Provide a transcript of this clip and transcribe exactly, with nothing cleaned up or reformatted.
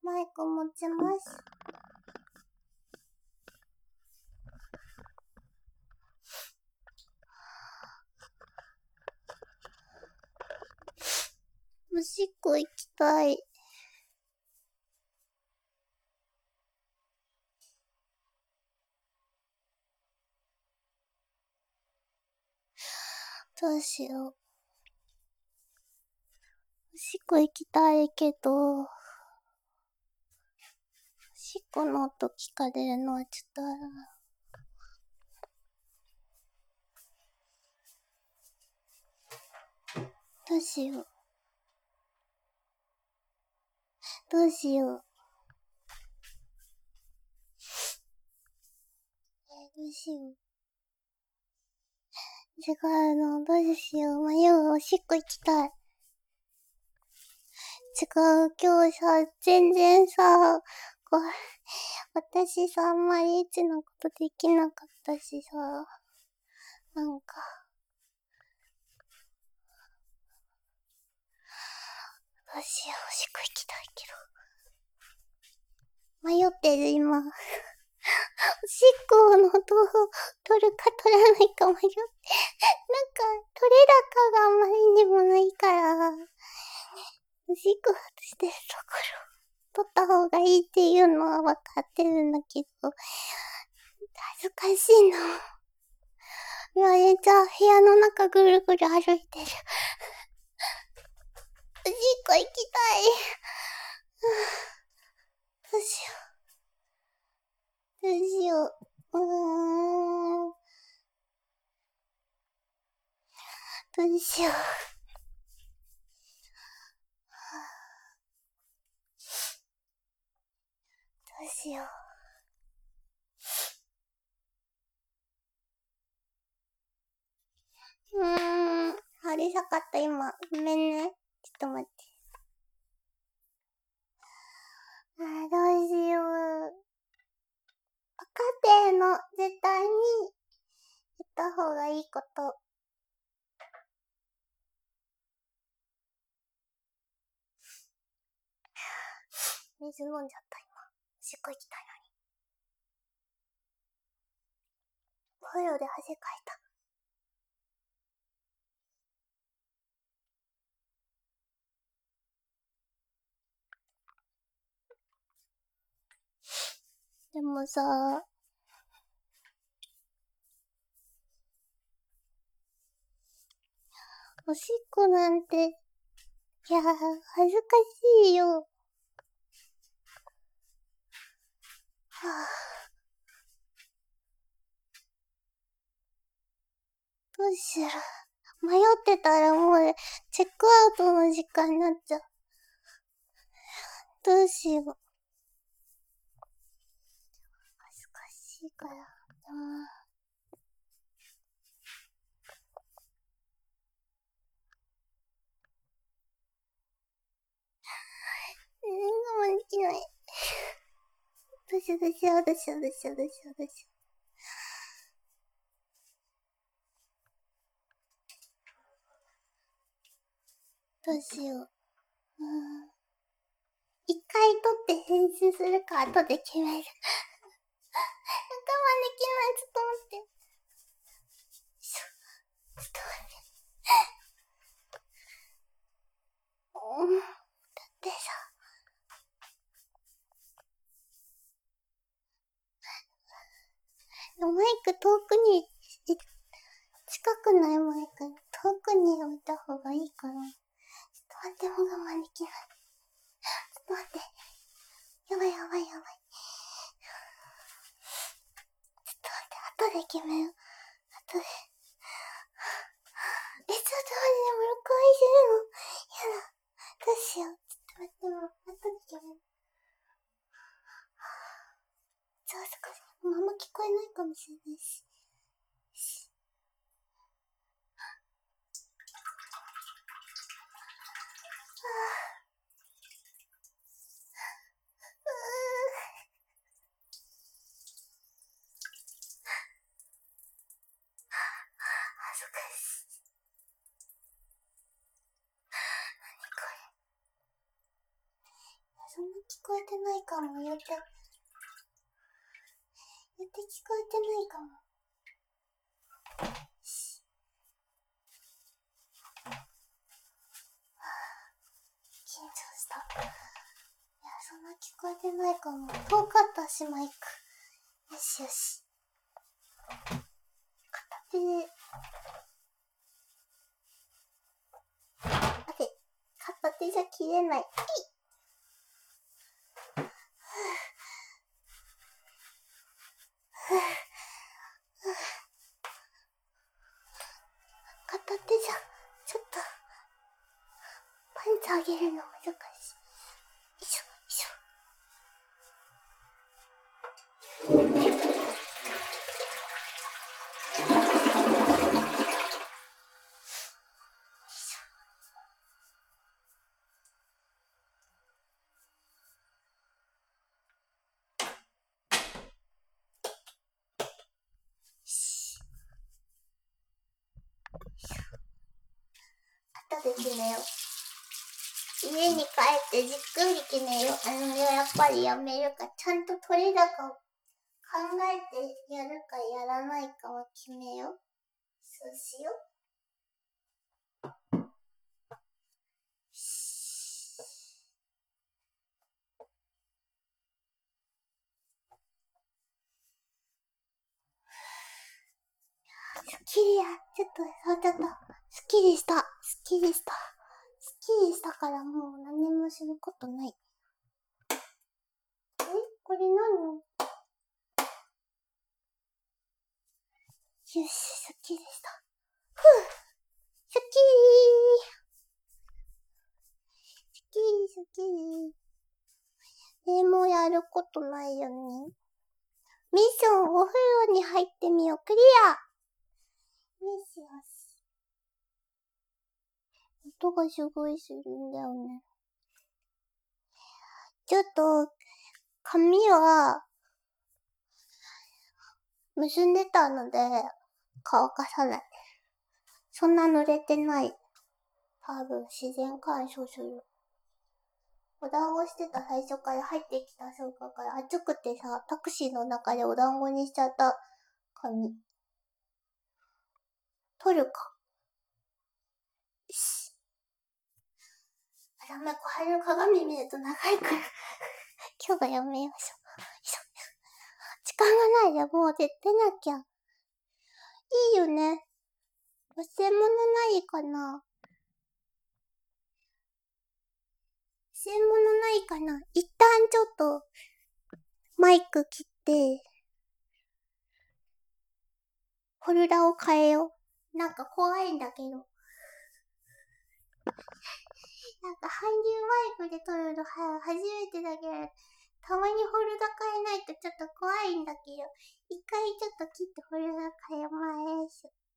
マイク持ちます。おしっこ行きたい。どうしよう。おしっこ行きたいけど、おしっこの音聞かれるのはちょっとあるな。どうしよう。どうしよう。えー、どうしよう。違うの、どうしよう。迷う、おしっこ行きたい。違う、今日さ、全然さ、こう、私さ、あんまりエッチなことできなかったしさ、なんか、どうしよう、おしっこ行きたいけど。迷ってる、今。おしっこの音を取るか取らないか迷って。なんか、取れ高があまりにもないから、おしっこしてるところ、取った方がいいっていうのは分かってるんだけど、恥ずかしいの。言われちゃう。部屋の中ぐるぐる歩いてる。おしっこ行きたい。どうしよう。どうしよう。うーん。どうしよう。どうしよう。うーん。あれさかった今。ごめんね。ちょっと待って。あー、どうしよう。分かってんの。絶対に言った方がいいこと。水飲んじゃった今。おしっこ行きたいのに。お風呂で汗かいた。でもさ、おしっこなんて、いやー、恥ずかしいよ。はぁ。どうしよう。迷ってたらもう、チェックアウトの時間になっちゃう。どうしよう。恥ずかしいからな。全然我慢できない。どうしようどうしようどうしようどうしようどうしようどうしよう。どうしよう。うーん。一回撮って編集するか後で決める。我慢できない。ちょっと待って。ちょっと待って。うん。だってさ。マイク遠くに、近くないマイク遠くに置いた方がいいかな。ちょっと待って、もう我慢できない。ちょっと待って。やばいやばいやばい。ちょっと待って、後で決めよう。後で。え、ちょっと待って、でも録音してるの。やだ。どうしよう。ちょっと待って、もう、後で決める。ちょっと少し、もうあんま聞こえないかもしれないし。恥ずかしい。何これ。そんな聞ここえてないかも。言って、言って聞こえてないかも。し緊張した。いや、そんな聞こえてないかも。遠かったし、マイク。よしよし。片手で、待て、片手じゃ切れない。片手じゃ、ちょっと、パンチあげるの難しい。よいしょ、よいしょ。後で決めよう。家に帰ってじっくり決めよう。あのね、やっぱりやめるか、ちゃんと取れ高を考えてやるかやらないかは決めよう。そうしよう。スッキリや、ちょっと、そうちょっと、スッキリした。スッキリした。スッキリしたからもう何もすることない。え、これ何？よし、スッキリした。ふぅ、スッキリー。スッキリ、スッキリ。でもやることないよね。ミッションお風呂に入ってみよう。クリア。よしよし。音がすごいするんだよね。ちょっと、髪は、結んでたので、乾かさない。そんな濡れてない。多分自然乾燥する。お団子してた最初から入ってきた瞬間から暑くてさ、タクシーの中でお団子にしちゃった髪。取るか。よし。あ、ダメ、小春の鏡見ると長いから。今日がやめよう。時間がないじゃん。もう絶対なきゃ。いいよね。忘れ物ないかな。忘れ物ないかな。一旦ちょっと、マイク切って、フォルダを変えよう。なんか怖いんだけど。なんか韓流マイクで撮るのは初めてだけど、たまにフォルダ変えないとちょっと怖いんだけど、一回ちょっと切ってフォルダ変えます。